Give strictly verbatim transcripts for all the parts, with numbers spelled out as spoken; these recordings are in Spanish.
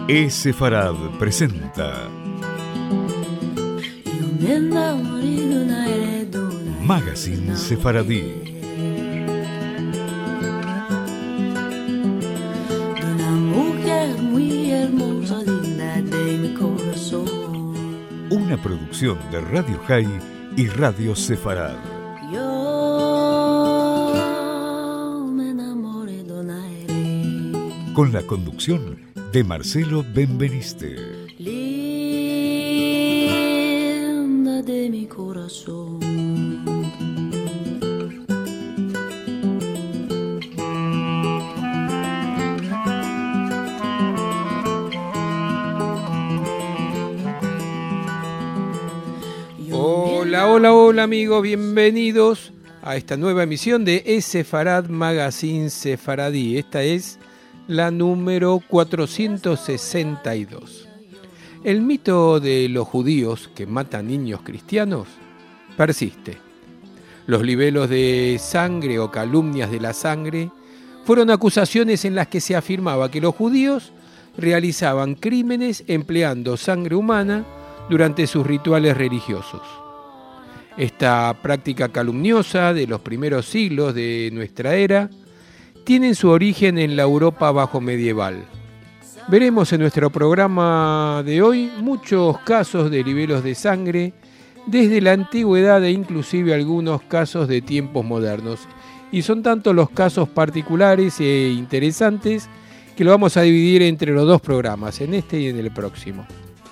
E-Sefarad presenta Magazine Sefaradí. Una producción de Radio High y Radio Sefarad. Con la conducción de Marcelo Benveniste. Linda de mi corazón. Hola, hola, hola amigos, bienvenidos a esta nueva emisión de E-Sefarad Magazine Sefaradí. Esta es la número cuatrocientos sesenta y dos. El mito de los judíos que matan niños cristianos persiste. Los libelos de sangre o calumnias de la sangre fueron acusaciones en las que se afirmaba que los judíos realizaban crímenes empleando sangre humana durante sus rituales religiosos. Esta práctica calumniosa de los primeros siglos de nuestra era tiene su origen en la Europa bajo medieval. Veremos en nuestro programa de hoy muchos casos de libelos de sangre desde la antigüedad e inclusive algunos casos de tiempos modernos. Y son tantos los casos particulares e interesantes que lo vamos a dividir entre los dos programas, en este y en el próximo.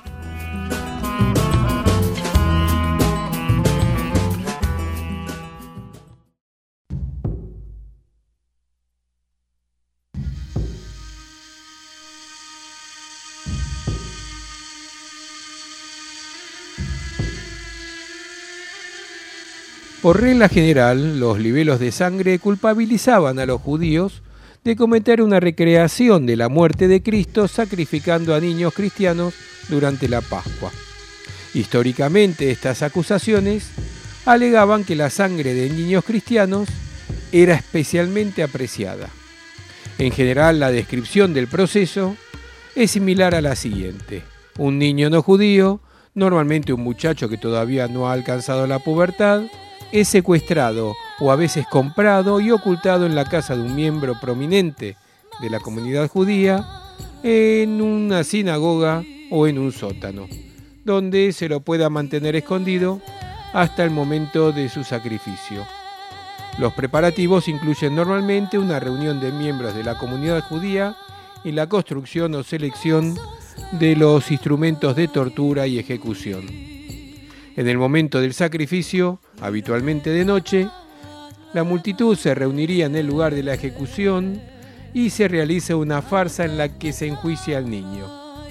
Por regla general, los libelos de sangre culpabilizaban a los judíos de cometer una recreación de la muerte de Cristo sacrificando a niños cristianos durante la Pascua. Históricamente, estas acusaciones alegaban que la sangre de niños cristianos era especialmente apreciada. En general, la descripción del proceso es similar a la siguiente. Un niño no judío, normalmente un muchacho que todavía no ha alcanzado la pubertad, es secuestrado o a veces comprado y ocultado en la casa de un miembro prominente de la comunidad judía, en una sinagoga o en un sótano, donde se lo pueda mantener escondido hasta el momento de su sacrificio. Los preparativos incluyen normalmente una reunión de miembros de la comunidad judía y la construcción o selección de los instrumentos de tortura y ejecución. En el momento del sacrificio, habitualmente de noche, la multitud se reuniría en el lugar de la ejecución y se realiza una farsa en la que se enjuicia al niño.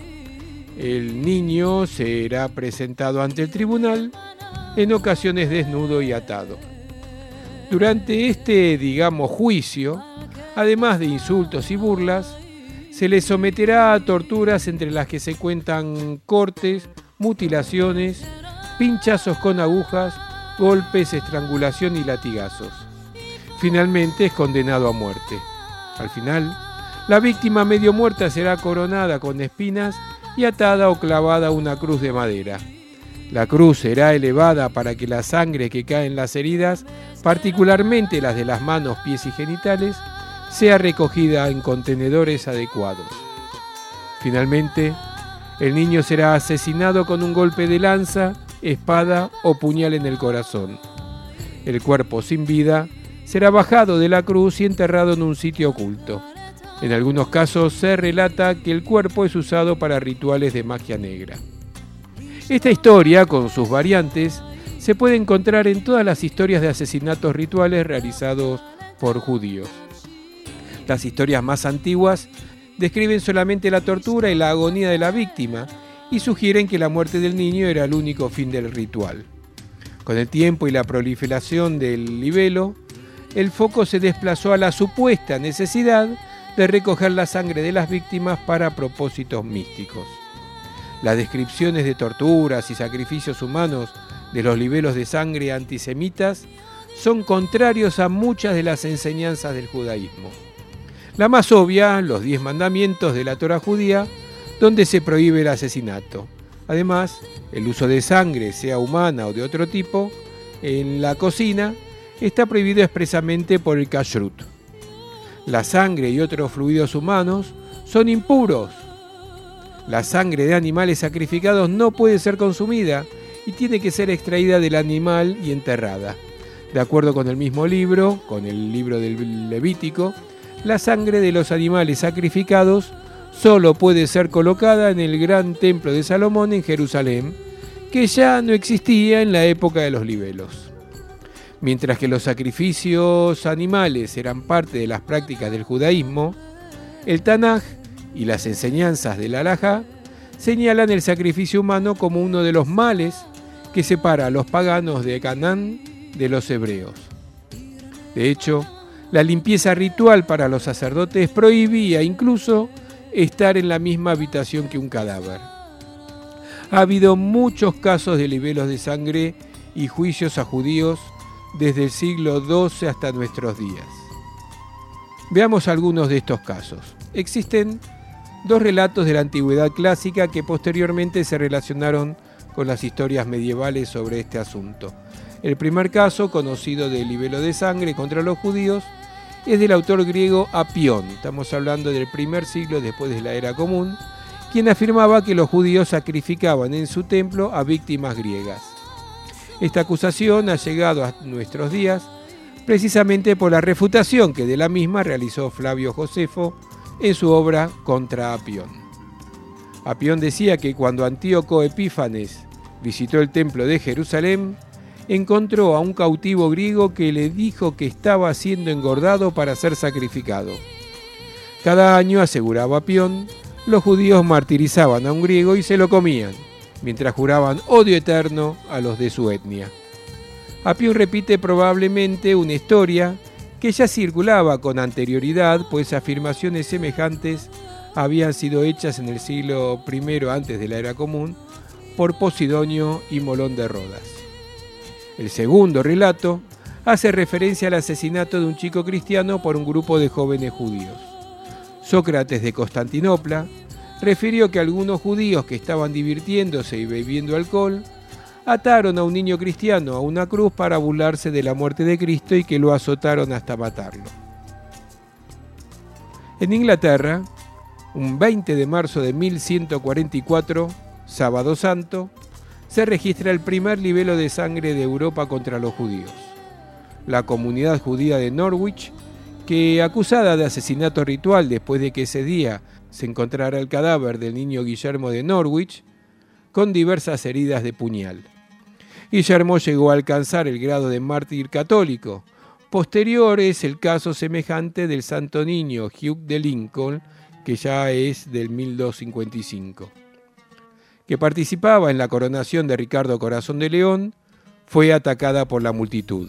El niño será presentado ante el tribunal, en ocasiones desnudo y atado. Durante este, digamos, juicio, además de insultos y burlas, se le someterá a torturas entre las que se cuentan cortes, mutilaciones, pinchazos con agujas, golpes, estrangulación y latigazos. Finalmente es condenado a muerte. Al final, la víctima medio muerta será coronada con espinas y atada o clavada a una cruz de madera. La cruz será elevada para que la sangre que cae en las heridas, particularmente las de las manos, pies y genitales, sea recogida en contenedores adecuados. Finalmente, el niño será asesinado con un golpe de lanza, espada o puñal en el corazón. El cuerpo sin vida será bajado de la cruz y enterrado en un sitio oculto. En algunos casos se relata que el cuerpo es usado para rituales de magia negra. Esta historia, con sus variantes, se puede encontrar en todas las historias de asesinatos rituales realizados por judíos. Las historias más antiguas describen solamente la tortura y la agonía de la víctima, y sugieren que la muerte del niño era el único fin del ritual. Con el tiempo y la proliferación del libelo, el foco se desplazó a la supuesta necesidad de recoger la sangre de las víctimas para propósitos místicos. Las descripciones de torturas y sacrificios humanos de los libelos de sangre antisemitas son contrarios a muchas de las enseñanzas del judaísmo. La más obvia, los diez mandamientos de la Torá judía, donde se prohíbe el asesinato. Además, el uso de sangre, sea humana o de otro tipo, en la cocina está prohibido expresamente por el kashrut. La sangre y otros fluidos humanos son impuros. La sangre de animales sacrificados no puede ser consumida y tiene que ser extraída del animal y enterrada. De acuerdo con el mismo libro, con el libro del Levítico, la sangre de los animales sacrificados solo puede ser colocada en el gran templo de Salomón en Jerusalén, que ya no existía en la época de los libelos. Mientras que los sacrificios animales eran parte de las prácticas del judaísmo, el Tanaj y las enseñanzas del Halajá señalan el sacrificio humano como uno de los males que separa a los paganos de Canaán de los hebreos. De hecho, la limpieza ritual para los sacerdotes prohibía incluso estar en la misma habitación que un cadáver. Ha habido muchos casos de libelos de sangre y juicios a judíos desde el siglo doce hasta nuestros días. Veamos algunos de estos casos. Existen dos relatos de la antigüedad clásica que posteriormente se relacionaron con las historias medievales sobre este asunto. El primer caso, conocido de libelo de sangre contra los judíos, es del autor griego Apión. Estamos hablando del primer siglo después de la era común, quien afirmaba que los judíos sacrificaban en su templo a víctimas griegas. Esta acusación ha llegado a nuestros días precisamente por la refutación que de la misma realizó Flavio Josefo en su obra Contra Apión. Apión decía que cuando Antíoco Epífanes visitó el templo de Jerusalén, encontró a un cautivo griego que le dijo que estaba siendo engordado para ser sacrificado. Cada año, aseguraba Apión, los judíos martirizaban a un griego y se lo comían, mientras juraban odio eterno a los de su etnia. Apión repite probablemente una historia que ya circulaba con anterioridad, pues afirmaciones semejantes habían sido hechas en el siglo primero antes de la era común por Posidonio y Molón de Rodas. El segundo relato hace referencia al asesinato de un chico cristiano por un grupo de jóvenes judíos. Sócrates de Constantinopla refirió que algunos judíos que estaban divirtiéndose y bebiendo alcohol ataron a un niño cristiano a una cruz para burlarse de la muerte de Cristo y que lo azotaron hasta matarlo. En Inglaterra, un veinte de marzo de mil ciento cuarenta y cuatro, Sábado Santo, se registra el primer libelo de sangre de Europa contra los judíos. La comunidad judía de Norwich, que acusada de asesinato ritual después de que ese día se encontrara el cadáver del niño Guillermo de Norwich, con diversas heridas de puñal. Guillermo llegó a alcanzar el grado de mártir católico. Posterior es el caso semejante del santo niño Hugh de Lincoln, que ya es del mil doscientos cincuenta y cinco. Que participaba en la coronación de Ricardo Corazón de León, fue atacada por la multitud.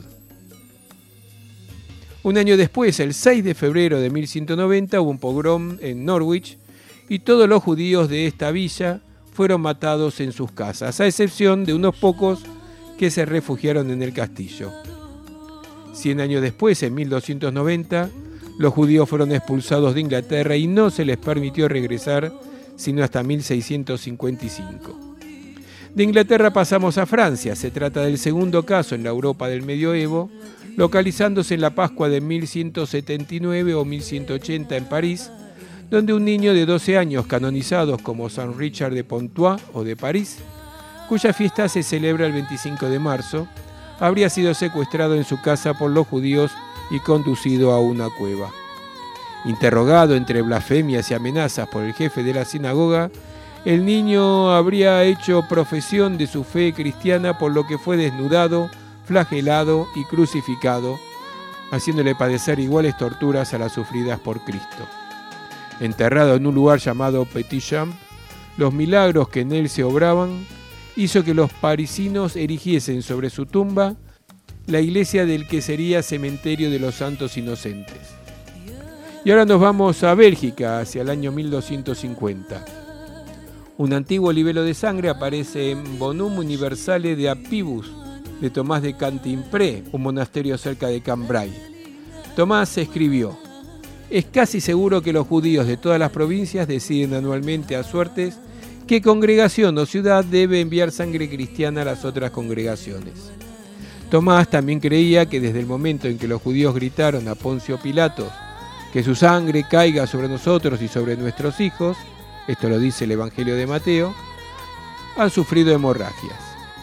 Un año después, el seis de febrero de mil ciento noventa, hubo un pogrom en Norwich y todos los judíos de esta villa fueron matados en sus casas, a excepción de unos pocos que se refugiaron en el castillo. Cien años después, en mil doscientos noventa, los judíos fueron expulsados de Inglaterra y no se les permitió regresar sino hasta mil seiscientos cincuenta y cinco. De Inglaterra pasamos a Francia. Se trata del segundo caso en la Europa del Medioevo, localizándose en la Pascua de mil ciento setenta y nueve o mil ciento ochenta en París, donde un niño de doce años, canonizados como San Richard de Pontois o de París, cuya fiesta se celebra el veinticinco de marzo, habría sido secuestrado en su casa por los judíos y conducido a una cueva. Interrogado entre blasfemias y amenazas por el jefe de la sinagoga, el niño habría hecho profesión de su fe cristiana, por lo que fue desnudado, flagelado y crucificado, haciéndole padecer iguales torturas a las sufridas por Cristo. Enterrado en un lugar llamado Petit Champ, los milagros que en él se obraban hizo que los parisinos erigiesen sobre su tumba la iglesia del que sería cementerio de los santos inocentes. Y ahora nos vamos a Bélgica, hacia el año mil doscientos cincuenta. Un antiguo libelo de sangre aparece en Bonum Universale de Apibus, de Tomás de Cantimpré, un monasterio cerca de Cambrai. Tomás escribió: es casi seguro que los judíos de todas las provincias deciden anualmente a suertes qué congregación o ciudad debe enviar sangre cristiana a las otras congregaciones. Tomás también creía que desde el momento en que los judíos gritaron a Poncio Pilato que su sangre caiga sobre nosotros y sobre nuestros hijos, esto lo dice el Evangelio de Mateo, han sufrido hemorragias.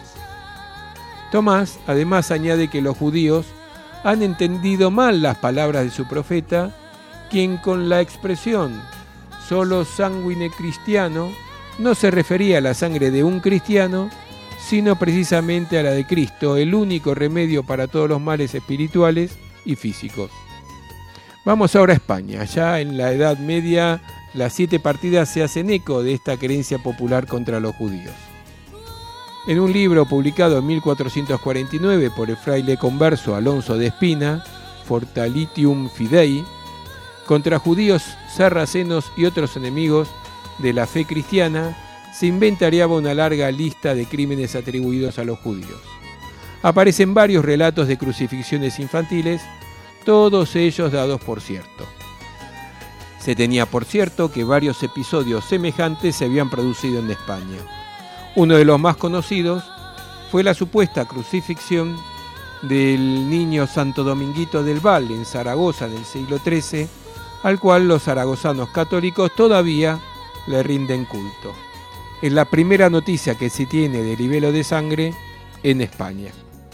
Tomás además añade que los judíos han entendido mal las palabras de su profeta, quien con la expresión solo sanguine cristiano no se refería a la sangre de un cristiano, sino precisamente a la de Cristo, el único remedio para todos los males espirituales y físicos. Vamos ahora a España. Ya en la Edad Media, las siete partidas se hacen eco de esta creencia popular contra los judíos. En un libro publicado en mil cuatrocientos cuarenta y nueve por el fraile converso Alonso de Espina, Fortalitium Fidei, contra judíos, sarracenos y otros enemigos de la fe cristiana, se inventariaba una larga lista de crímenes atribuidos a los judíos. Aparecen varios relatos de crucifixiones infantiles, todos ellos dados por cierto. Se tenía por cierto que varios episodios semejantes se habían producido en España. Uno de los más conocidos fue la supuesta crucifixión del niño Santo Dominguito del Val en Zaragoza en el siglo trece, al cual los zaragozanos católicos todavía le rinden culto. Es la primera noticia que se tiene de libelo de sangre en España.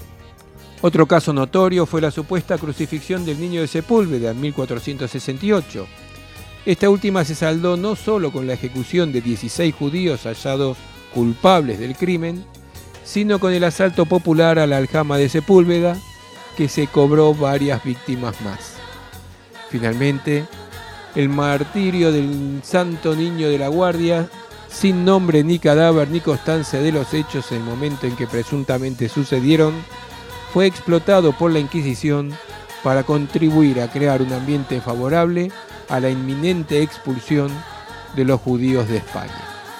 Otro caso notorio fue la supuesta crucifixión del niño de Sepúlveda en mil cuatrocientos sesenta y ocho. Esta última se saldó no solo con la ejecución de dieciséis judíos hallados culpables del crimen, sino con el asalto popular a la aljama de Sepúlveda, que se cobró varias víctimas más. Finalmente, el martirio del Santo Niño de la Guardia, sin nombre ni cadáver ni constancia de los hechos en el momento en que presuntamente sucedieron, fue explotado por la Inquisición para contribuir a crear un ambiente favorable a la inminente expulsión de los judíos de España.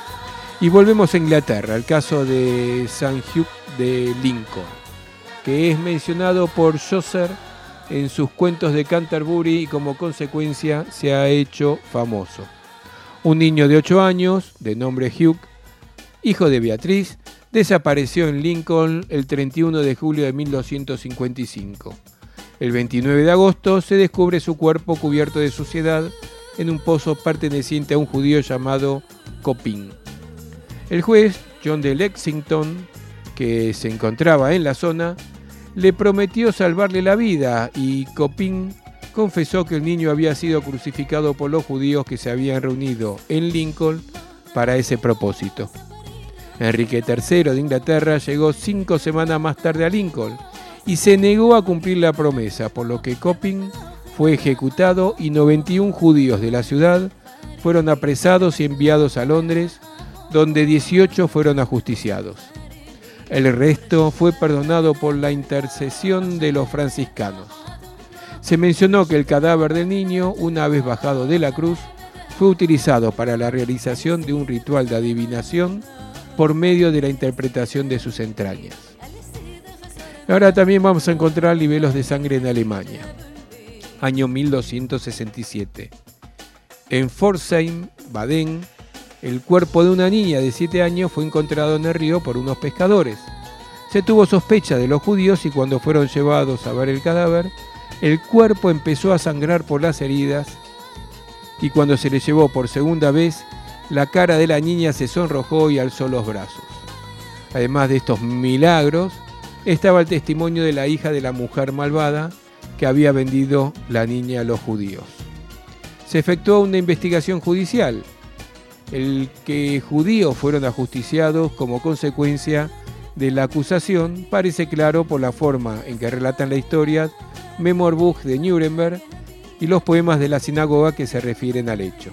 Y volvemos a Inglaterra, el caso de San Hugh de Lincoln, que es mencionado por Chaucer en sus cuentos de Canterbury y como consecuencia se ha hecho famoso. Un niño de ocho años, de nombre Hugh, hijo de Beatriz, desapareció en Lincoln el treinta y uno de julio de mil doscientos cincuenta y cinco. El veintinueve de agosto se descubre su cuerpo cubierto de suciedad en un pozo perteneciente a un judío llamado Copin. El juez, John de Lexington, que se encontraba en la zona, le prometió salvarle la vida y Copin confesó que el niño había sido crucificado por los judíos que se habían reunido en Lincoln para ese propósito. Enrique tercero de Inglaterra llegó cinco semanas más tarde a Lincoln y se negó a cumplir la promesa, por lo que Copin fue ejecutado y noventa y uno judíos de la ciudad fueron apresados y enviados a Londres, donde dieciocho fueron ajusticiados. El resto fue perdonado por la intercesión de los franciscanos. Se mencionó que el cadáver del niño, una vez bajado de la cruz, fue utilizado para la realización de un ritual de adivinación por medio de la interpretación de sus entrañas. Ahora también vamos a encontrar libelos de sangre en Alemania. Año mil doscientos sesenta y siete. En Pforzheim, Baden, el cuerpo de una niña de siete años fue encontrado en el río por unos pescadores. Se tuvo sospecha de los judíos y cuando fueron llevados a ver el cadáver, el cuerpo empezó a sangrar por las heridas y cuando se le llevó por segunda vez, la cara de la niña se sonrojó y alzó los brazos. Además de estos milagros, estaba el testimonio de la hija de la mujer malvada que había vendido la niña a los judíos. Se efectuó una investigación judicial. El que judíos fueron ajusticiados como consecuencia de la acusación parece claro por la forma en que relatan la historia Memorbuch de Nuremberg y los poemas de la sinagoga que se refieren al hecho.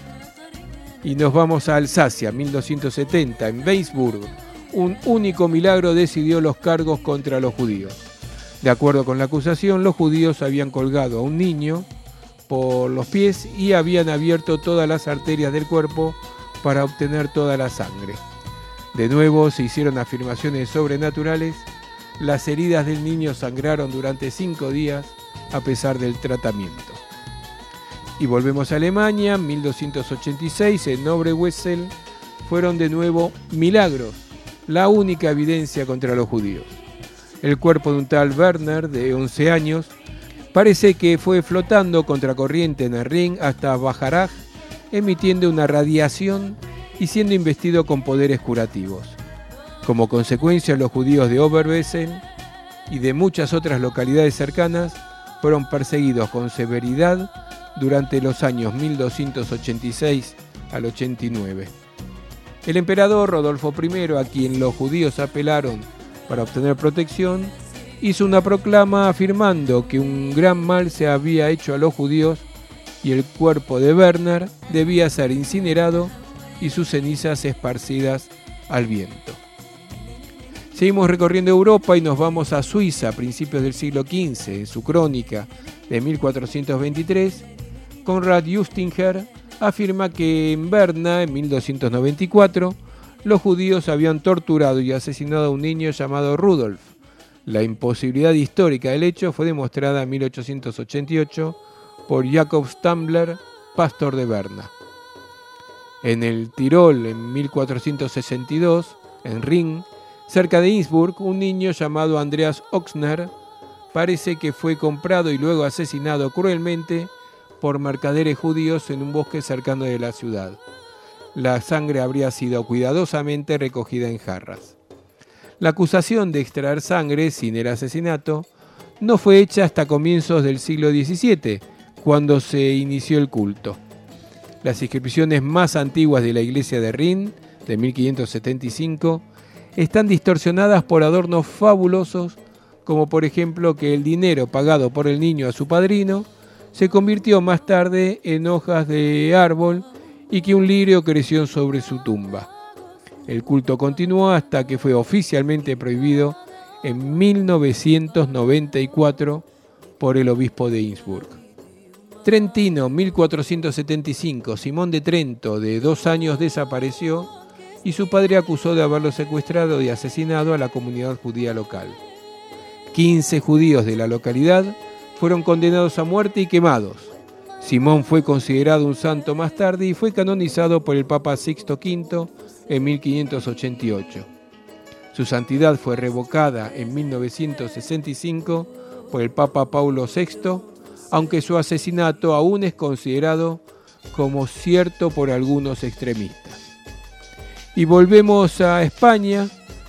Y nos vamos a Alsacia, mil doscientos setenta, en Weisburg. Un único milagro decidió los cargos contra los judíos. De acuerdo con la acusación, los judíos habían colgado a un niño por los pies y habían abierto todas las arterias del cuerpo para obtener toda la sangre. De nuevo se hicieron afirmaciones sobrenaturales. Las heridas del niño sangraron durante cinco días a pesar del tratamiento. Y volvemos a Alemania, mil doscientos ochenta y seis, en Oberwesel fueron de nuevo milagros, la única evidencia contra los judíos. El cuerpo de un tal Werner, de once años, parece que fue flotando contracorriente en el Rin hasta Bacharach, emitiendo una radiación y siendo investido con poderes curativos. Como consecuencia, los judíos de Oberwesel y de muchas otras localidades cercanas fueron perseguidos con severidad durante los años mil doscientos ochenta y seis al ochenta y nueve. El emperador Rodolfo primero, a quien los judíos apelaron para obtener protección, hizo una proclama afirmando que un gran mal se había hecho a los judíos y el cuerpo de Werner debía ser incinerado y sus cenizas esparcidas al viento. Seguimos recorriendo Europa y nos vamos a Suiza a principios del siglo quince. En su crónica de mil cuatrocientos veintitrés, Konrad Justinger afirma que en Berna, en mil doscientos noventa y cuatro, los judíos habían torturado y asesinado a un niño llamado Rudolf. La imposibilidad histórica del hecho fue demostrada en mil ochocientos ochenta y ocho por Jacob Stambler, pastor de Berna. En el Tirol, en mil cuatrocientos sesenta y dos, en Ring, cerca de Innsbruck, un niño llamado Andreas Oxner parece que fue comprado y luego asesinado cruelmente por mercaderes judíos en un bosque cercano de la ciudad. La sangre habría sido cuidadosamente recogida en jarras. La acusación de extraer sangre sin el asesinato no fue hecha hasta comienzos del siglo diecisiete, cuando se inició el culto. Las inscripciones más antiguas de la iglesia de Rin, de mil quinientos setenta y cinco, están distorsionadas por adornos fabulosos, como por ejemplo que el dinero pagado por el niño a su padrino se convirtió más tarde en hojas de árbol y que un lirio creció sobre su tumba. El culto continuó hasta que fue oficialmente prohibido en mil novecientos noventa y cuatro por el obispo de Innsbruck. Trentino, mil cuatrocientos setenta y cinco, Simón de Trento, de dos años, desapareció y su padre acusó de haberlo secuestrado y asesinado a la comunidad judía local. quince judíos de la localidad fueron condenados a muerte y quemados. Simón fue considerado un santo más tarde y fue canonizado por el Papa Sixto quinto en mil quinientos ochenta y ocho. Su santidad fue revocada en mil novecientos sesenta y cinco por el Papa Paulo sexto, aunque su asesinato aún es considerado como cierto por algunos extremistas. Y volvemos a España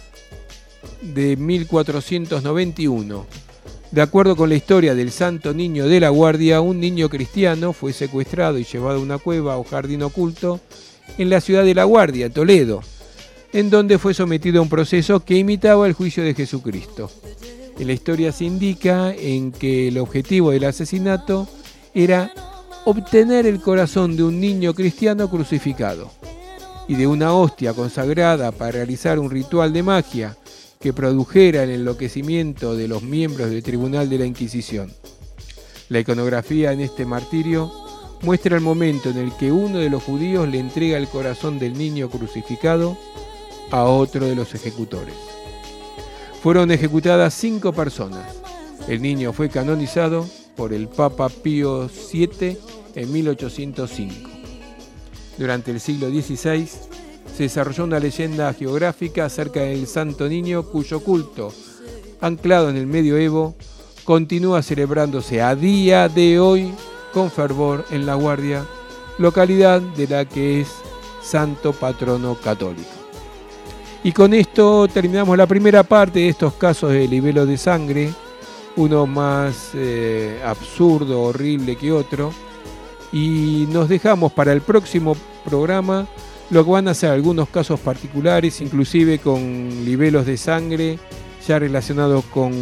de mil cuatrocientos noventa y uno. De acuerdo con la historia del Santo Niño de la Guardia, un niño cristiano fue secuestrado y llevado a una cueva o jardín oculto en la ciudad de La Guardia, Toledo, en donde fue sometido a un proceso que imitaba el juicio de Jesucristo. En la historia se indica en que el objetivo del asesinato era obtener el corazón de un niño cristiano crucificado y de una hostia consagrada para realizar un ritual de magia que produjera el enloquecimiento de los miembros del Tribunal de la Inquisición. La iconografía en este martirio muestra el momento en el que uno de los judíos le entrega el corazón del niño crucificado a otro de los ejecutores. Fueron ejecutadas cinco personas. El niño fue canonizado por el Papa Pío séptimo en mil ochocientos cinco. Durante el siglo dieciséis se desarrolló una leyenda geográfica acerca del Santo Niño cuyo culto, anclado en el medioevo, continúa celebrándose a día de hoy con fervor en La Guardia, localidad de la que es santo patrono católico. Y con esto terminamos la primera parte de estos casos de libelo de sangre, uno más eh, absurdo, horrible que otro, y nos dejamos para el próximo programa lo que van a ser algunos casos particulares, inclusive con libelos de sangre ya relacionados con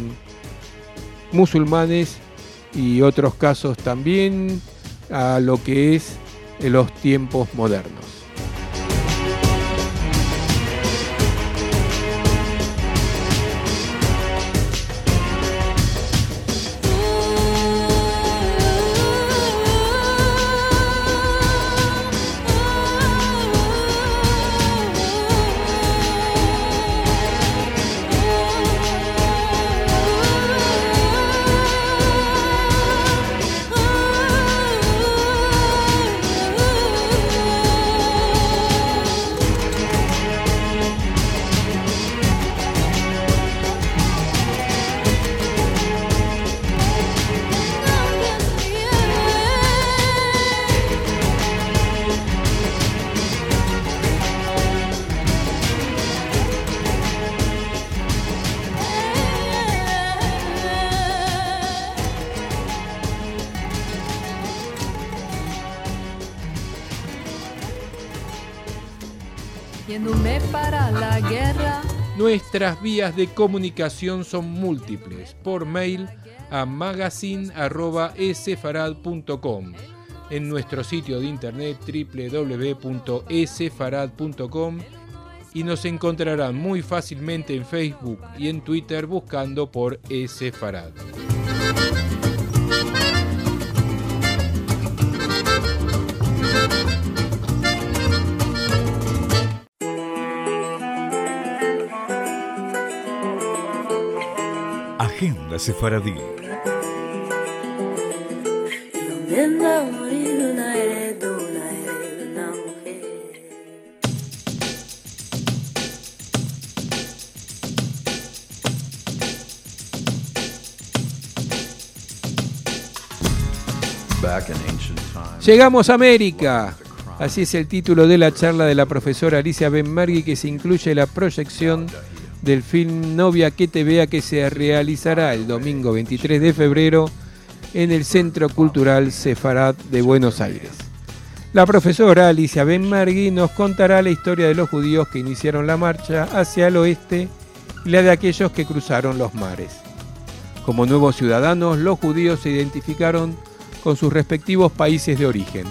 musulmanes y otros casos también a lo que es los tiempos modernos. Oh yéndome para la guerra. Nuestras vías de comunicación son múltiples. Por mail a magazine arroba esefarad punto com, en nuestro sitio de internet doble u doble u doble u punto esefarad punto com, y nos encontrarán muy fácilmente en Facebook y en Twitter buscando por Esefarad. Agenda Sefaradí. Llegamos a América. Así es el título de la charla de la profesora Alicia Benmergui, que se incluye la proyección del film Novia que te vea, que se realizará el domingo veintitrés de febrero en el Centro Cultural Sefarad de Buenos Aires. La profesora Alicia Benmergui nos contará la historia de los judíos que iniciaron la marcha hacia el oeste y la de aquellos que cruzaron los mares. Como nuevos ciudadanos, los judíos se identificaron con sus respectivos países de origen.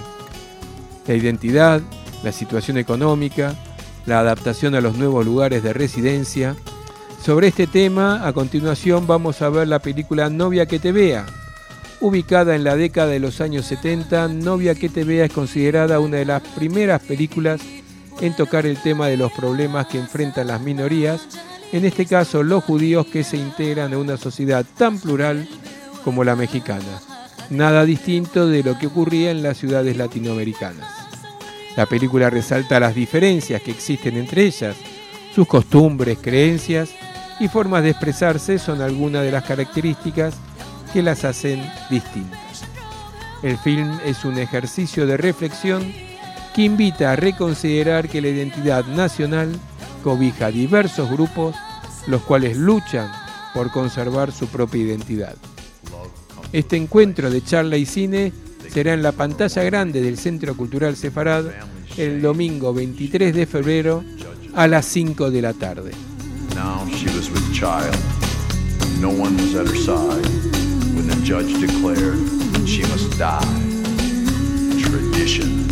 La identidad, la situación económica, la adaptación a los nuevos lugares de residencia. Sobre este tema, a continuación vamos a ver la película Novia que te vea. Ubicada en la década de los años setenta, Novia que te vea es considerada una de las primeras películas en tocar el tema de los problemas que enfrentan las minorías, en este caso los judíos que se integran a una sociedad tan plural como la mexicana. Nada distinto de lo que ocurría en las ciudades latinoamericanas. La película resalta las diferencias que existen entre ellas, sus costumbres, creencias y formas de expresarse son algunas de las características que las hacen distintas. El film es un ejercicio de reflexión que invita a reconsiderar que la identidad nacional cobija diversos grupos, los cuales luchan por conservar su propia identidad. Este encuentro de charla y cine será en la pantalla grande del Centro Cultural Sefarad el domingo veintitrés de febrero a las cinco de la tarde. Now she was with child. No one was at her side when the judge declared she must die. Tradition.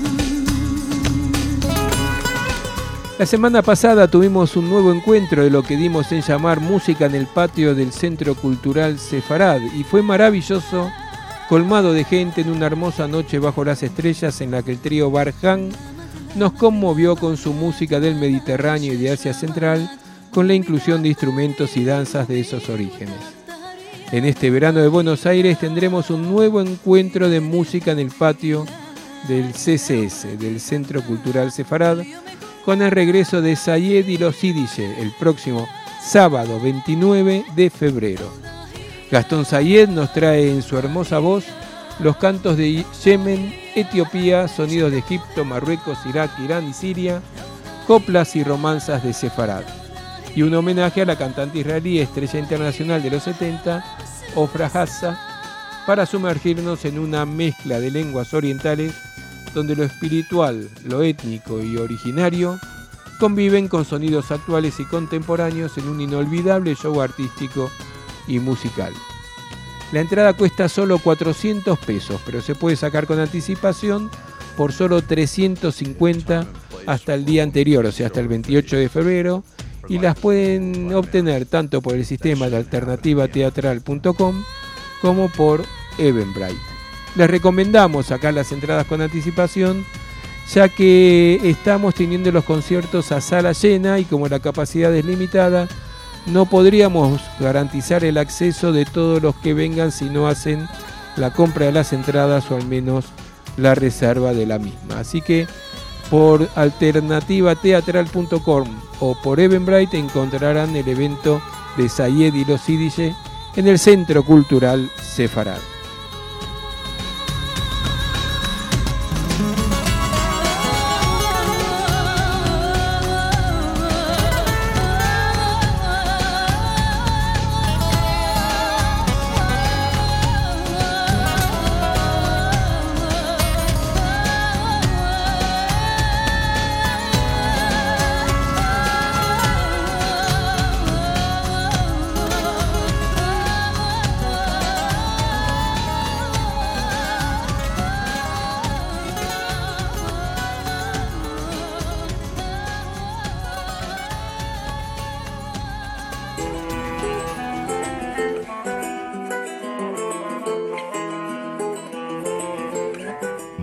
La semana pasada tuvimos un nuevo encuentro de lo que dimos en llamar Música en el Patio del Centro Cultural Sefarad, y fue maravilloso, colmado de gente en una hermosa noche bajo las estrellas en la que el trío Barjan nos conmovió con su música del Mediterráneo y de Asia Central, con la inclusión de instrumentos y danzas de esos orígenes. En este verano de Buenos Aires tendremos un nuevo encuentro de música en el patio del C C S, del Centro Cultural Sefarad, con el regreso de Sayed y los Yiddish el próximo sábado veintinueve de febrero. Gastón Sayed nos trae en su hermosa voz los cantos de Yemen, Etiopía, sonidos de Egipto, Marruecos, Irak, Irán y Siria, coplas y romanzas de Sefarad, y un homenaje a la cantante israelí estrella internacional de los setenta, Ofra Hassa, para sumergirnos en una mezcla de lenguas orientales donde lo espiritual, lo étnico y originario conviven con sonidos actuales y contemporáneos en un inolvidable show artístico y musical. La entrada cuesta solo cuatrocientos pesos, pero se puede sacar con anticipación por solo trescientos cincuenta hasta el día anterior, o sea, hasta el veintiocho de febrero, y las pueden obtener tanto por el sistema de alternativa teatral punto com como por Eventbrite. Les recomendamos sacar las entradas con anticipación, ya que estamos teniendo los conciertos a sala llena y como la capacidad es limitada, no podríamos garantizar el acceso de todos los que vengan si no hacen la compra de las entradas o al menos la reserva de la misma. Así que por alternativa teatral punto com o por Eventbrite encontrarán el evento de Sayed y los Yiddish en el Centro Cultural Sefarad.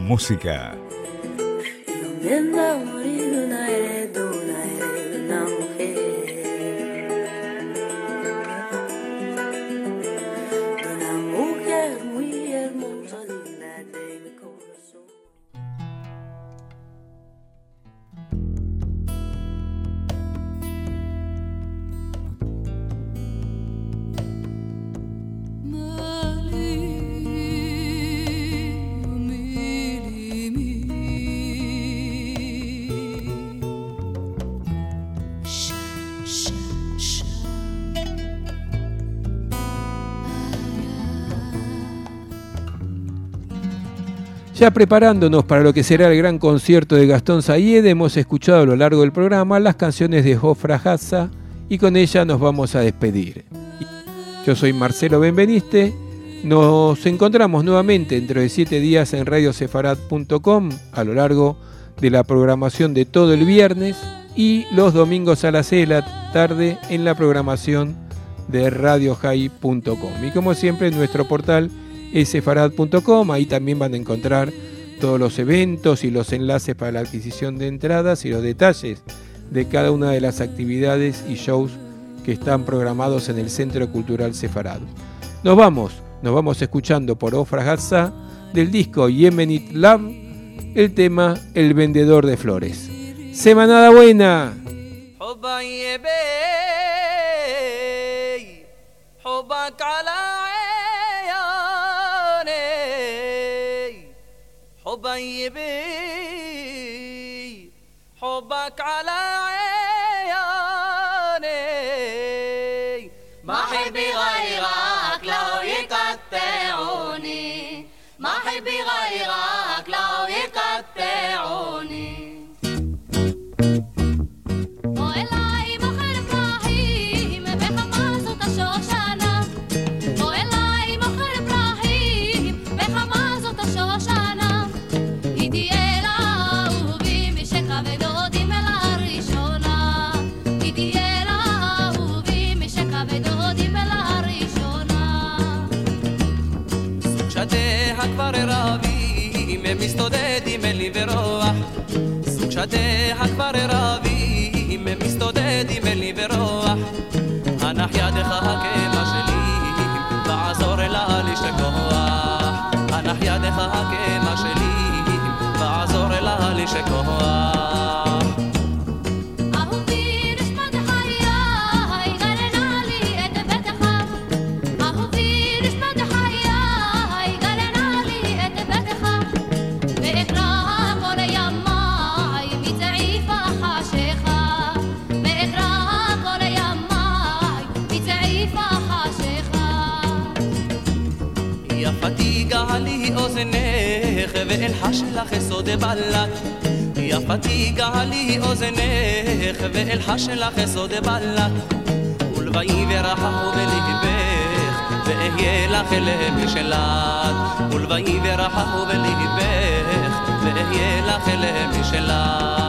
música. Donde morir una heredó, una heredó, una mujer. De una mujer muy hermosa, digna de mi corazón. Ya preparándonos para lo que será el gran concierto de Gastón Sayed, hemos escuchado a lo largo del programa las canciones de Ofra Hatza y con ella nos vamos a despedir. Yo soy Marcelo Benveniste, nos encontramos nuevamente dentro de siete días en radio sefarad punto com a lo largo de la programación de todo el viernes y los domingos a las seis de la tarde en la programación de radio jai punto com. Y como siempre en nuestro portal es sefarad punto com, ahí también van a encontrar todos los eventos y los enlaces para la adquisición de entradas y los detalles de cada una de las actividades y shows que están programados en el Centro Cultural Sefarad. Nos vamos, nos vamos escuchando por Ofra Hatza del disco Yemenit Love, el tema El Vendedor de Flores. ¡Semanada buena! حبيبي حبك على عيوني ما حبي غيرك لو يقطعوني ما حبي غيرك لو يقطعوني מסתודדים אלי ורוח סוג שדך כבר רבים מסתודדים אלי ורוח הנח ידך הכאבה שלי ועזור לה לשכוח הנח ידך הכאבה שלי ועזור לה לשכוח ואלחש לך סוד בלט יפתי גלי אוזנך ואלחש לך סוד בלט ולבאי ורחו בלבך ואהיה לך למשלט ולבאי ורחו בלבך ואהיה לך למשלט